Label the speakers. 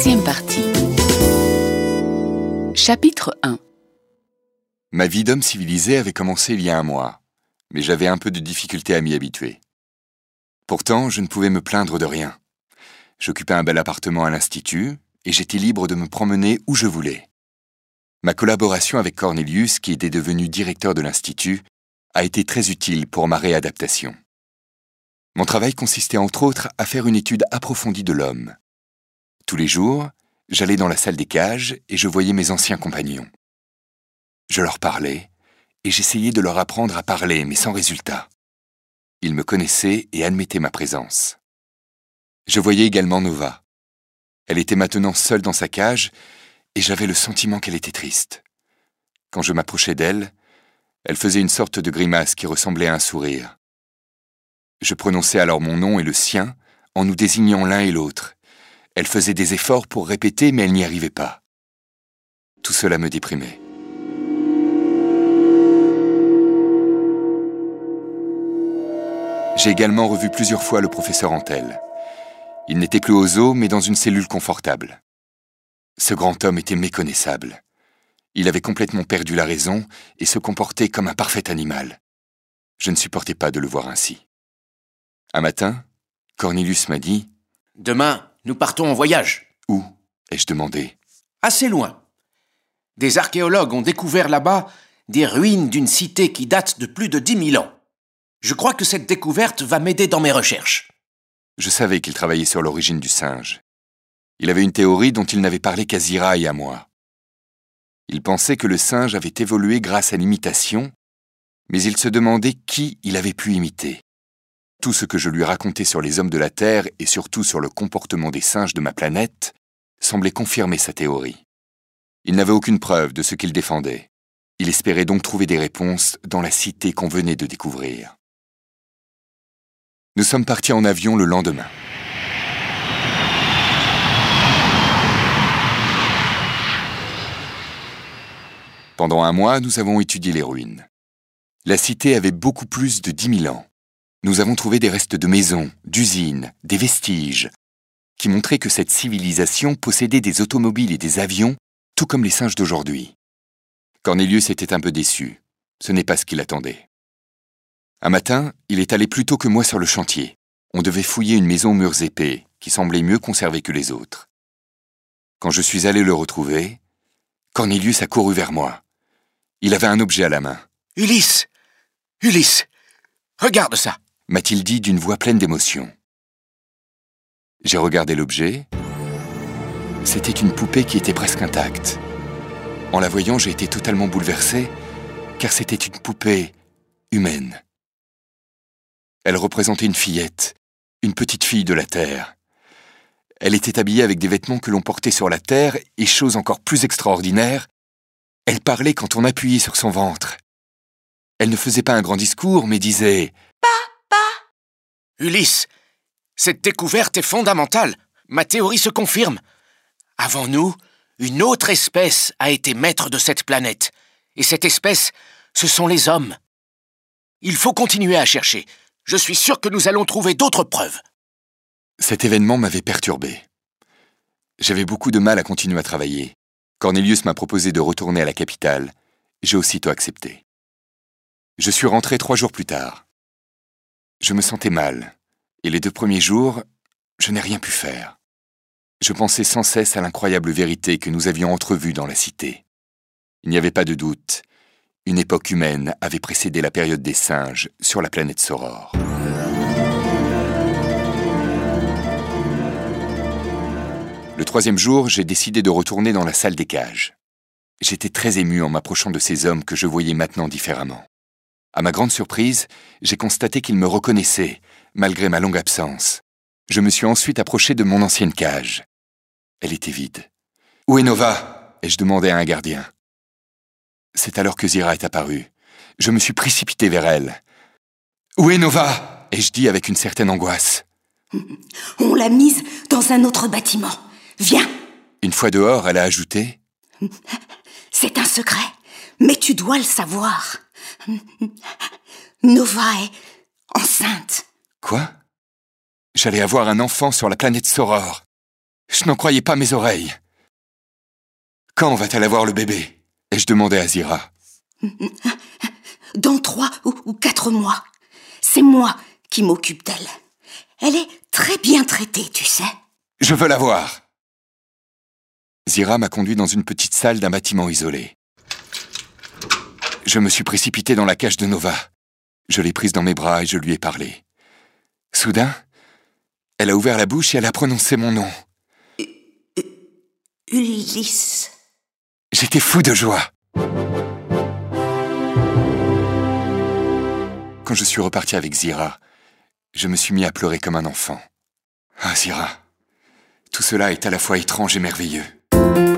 Speaker 1: Deuxième partie. Chapitre 1.
Speaker 2: Ma vie d'homme civilisé avait commencé il y a un mois, mais j'avais un peu de difficulté à m'y habituer. Pourtant, je ne pouvais me plaindre de rien. J'occupais un bel appartement à l'Institut et j'étais libre de me promener où je voulais. Ma collaboration avec Cornelius, qui était devenu directeur de l'Institut, a été très utile pour ma réadaptation. Mon travail consistait entre autres à faire une étude approfondie de l'homme. Tous les jours, j'allais dans la salle des cages et je voyais mes anciens compagnons. Je leur parlais et j'essayais de leur apprendre à parler, mais sans résultat. Ils me connaissaient et admettaient ma présence. Je voyais également Nova. Elle était maintenant seule dans sa cage et j'avais le sentiment qu'elle était triste. Quand je m'approchais d'elle, elle faisait une sorte de grimace qui ressemblait à un sourire. Je prononçais alors mon nom et le sien en nous désignant l'un et l'autre. Elle faisait des efforts pour répéter, mais elle n'y arrivait pas. Tout cela me déprimait. J'ai également revu plusieurs fois le professeur Antel. Il n'était plus au zoo, mais dans une cellule confortable. Ce grand homme était méconnaissable. Il avait complètement perdu la raison et se comportait comme un parfait animal. Je ne supportais pas de le voir ainsi. Un matin, Cornelius m'a dit
Speaker 3: « Demain, nous partons en voyage. »«
Speaker 2: Où ?» ai-je demandé.
Speaker 3: « Assez loin. Des archéologues ont découvert là-bas des ruines d'une cité qui date de plus de 10 000 ans. Je crois que cette découverte va m'aider dans mes recherches. »
Speaker 2: Je savais qu'il travaillait sur l'origine du singe. Il avait une théorie dont il n'avait parlé qu'à Zira et à moi. Il pensait que le singe avait évolué grâce à l'imitation, mais il se demandait qui il avait pu imiter. Tout ce que je lui racontais sur les hommes de la Terre et surtout sur le comportement des singes de ma planète semblait confirmer sa théorie. Il n'avait aucune preuve de ce qu'il défendait. Il espérait donc trouver des réponses dans la cité qu'on venait de découvrir. Nous sommes partis en avion le lendemain. Pendant un mois, nous avons étudié les ruines. La cité avait beaucoup plus de 10 000 ans. Nous avons trouvé des restes de maisons, d'usines, des vestiges, qui montraient que cette civilisation possédait des automobiles et des avions, tout comme les singes d'aujourd'hui. Cornelius était un peu déçu. Ce n'est pas ce qu'il attendait. Un matin, il est allé plus tôt que moi sur le chantier. On devait fouiller une maison aux murs épais, qui semblait mieux conservée que les autres. Quand je suis allé le retrouver, Cornelius a couru vers moi. Il avait un objet à la main.
Speaker 3: « Ulysse, regarde ça !»
Speaker 2: m'a-t-il dit d'une voix pleine d'émotion. J'ai regardé l'objet. C'était une poupée qui était presque intacte. En la voyant, j'ai été totalement bouleversé, car c'était une poupée humaine. Elle représentait une fillette, une petite fille de la Terre. Elle était habillée avec des vêtements que l'on portait sur la Terre et, chose encore plus extraordinaire, elle parlait quand on appuyait sur son ventre. Elle ne faisait pas un grand discours, mais disait « Papa !»
Speaker 3: Ulysse, cette découverte est fondamentale. Ma théorie se confirme. Avant nous, une autre espèce a été maître de cette planète. Et cette espèce, ce sont les hommes. Il faut continuer à chercher. Je suis sûr que nous allons trouver d'autres preuves.
Speaker 2: Cet événement m'avait perturbé. J'avais beaucoup de mal à continuer à travailler. Cornelius m'a proposé de retourner à la capitale. J'ai aussitôt accepté. Je suis rentré 3 jours plus tard. Je me sentais mal, et les 2 premiers jours, je n'ai rien pu faire. Je pensais sans cesse à l'incroyable vérité que nous avions entrevue dans la cité. Il n'y avait pas de doute. Une époque humaine avait précédé la période des singes sur la planète Soror. Le 3e jour, j'ai décidé de retourner dans la salle des cages. J'étais très ému en m'approchant de ces hommes que je voyais maintenant différemment. À ma grande surprise, j'ai constaté qu'ils me reconnaissaient, malgré ma longue absence. Je me suis ensuite approché de mon ancienne cage. Elle était vide. « Où est Nova ?» ai-je demandé à un gardien. C'est alors que Zira est apparue. Je me suis précipité vers elle. « Où est Nova ?» ai-je dit avec une certaine angoisse.
Speaker 4: « On l'a mise dans un autre bâtiment. Viens !»
Speaker 2: Une fois dehors, elle a ajouté
Speaker 4: « C'est un secret, mais tu dois le savoir. Nova est enceinte. »
Speaker 2: Quoi ? J'allais avoir un enfant sur la planète Soror. Je n'en croyais pas mes oreilles. Quand va-t-elle avoir le bébé? Ai-je demandé à Zira.
Speaker 4: Dans 3 ou 4 mois. C'est moi qui m'occupe d'elle. Elle est très bien traitée, tu sais.
Speaker 2: Je veux la voir. Zira m'a conduit dans une petite salle d'un bâtiment isolé. Je me suis précipité dans la cage de Nova. Je l'ai prise dans mes bras et je lui ai parlé. Soudain, elle a ouvert la bouche et elle a prononcé mon nom.
Speaker 4: Ulysse.
Speaker 2: J'étais fou de joie. Quand je suis reparti avec Zira, je me suis mis à pleurer comme un enfant. Ah, Zira, tout cela est à la fois étrange et merveilleux.